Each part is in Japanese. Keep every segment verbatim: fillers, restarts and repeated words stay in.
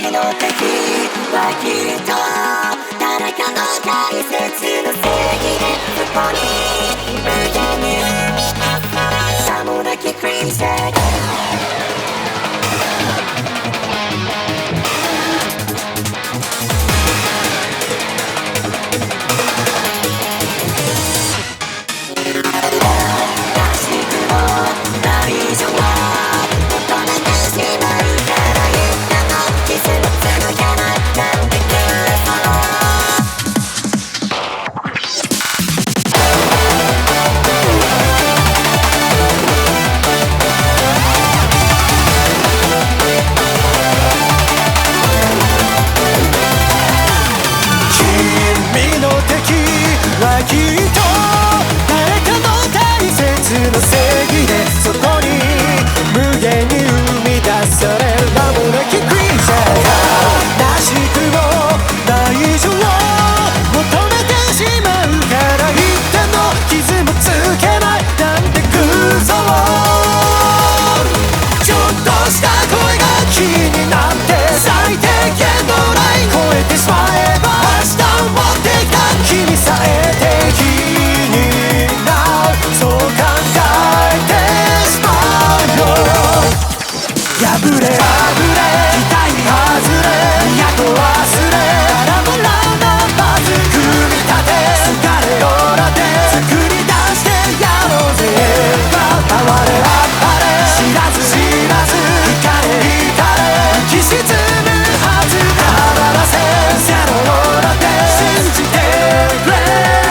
の敵はきっと誰かの大切な正義でそこに無限にさもなきクリーンセットはきっと誰かの大切な正義でそこに無限に生み出される名もなきクリーチャーがらしくも大丈夫求めてしまうから一点の傷もつけないなんて偶像ちょっとした声が気になって最低限のライン超えてしまえば明日を持ってきた君さえ破れ破れ期待外れ都忘れバラバラなパズル組み立て疲れをらて作り出してやろうぜ哀れあっぱれ知らず知らず光れ光れ浮き沈むはず離らせゼロをらて信じてくれ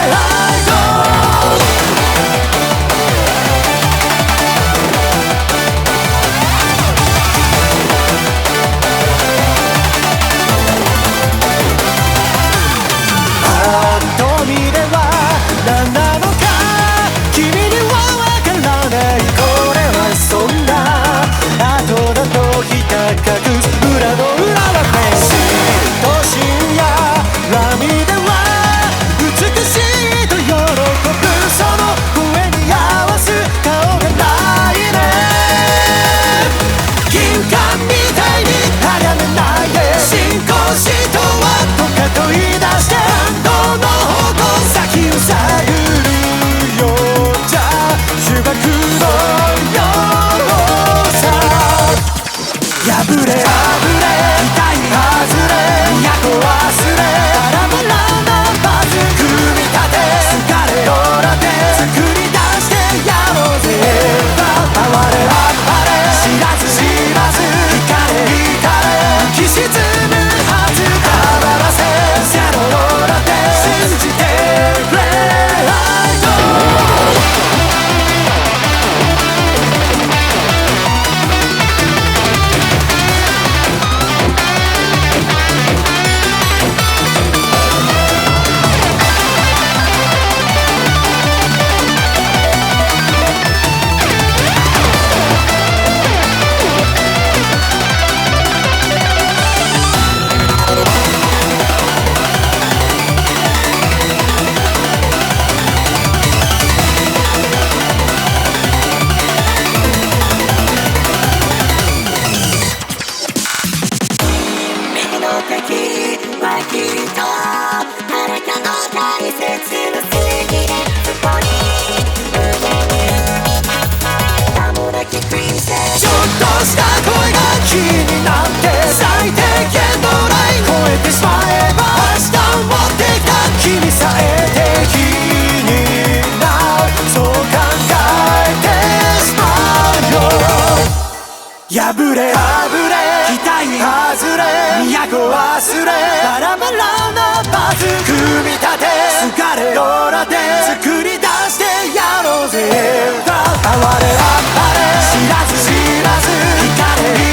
何なのか君にはわからないこれはそんな後だとひた隠す裏の裏はフェンシー都心や波では美しいと喜ぶその声に合わす顔がないね銀管みたいにありゃめないで信仰しとはとかと言い出して感動の方向先を探るようじゃ呪縛のようさ破れ破れ期待外れ都忘れバラバラなパズル組み立て疲れをらて作り出してやろうぜ哀れあっぱれ知らず知らず光れ光れ浮き沈むはず離らせゼロをらて信じてくれはきっと誰かの大切な正義でそこに無限に名もなきクリーンセットちょっとした声が気になって最低限のライン超えてしまえば明日を持ってきた君さえ敵になるそう考えてしまうよ破れ破れ期待外れ都忘れバラバラなパズル組み立て疲れをらて作り出してやろうぜ哀れあっぱれ知らず知らず光れ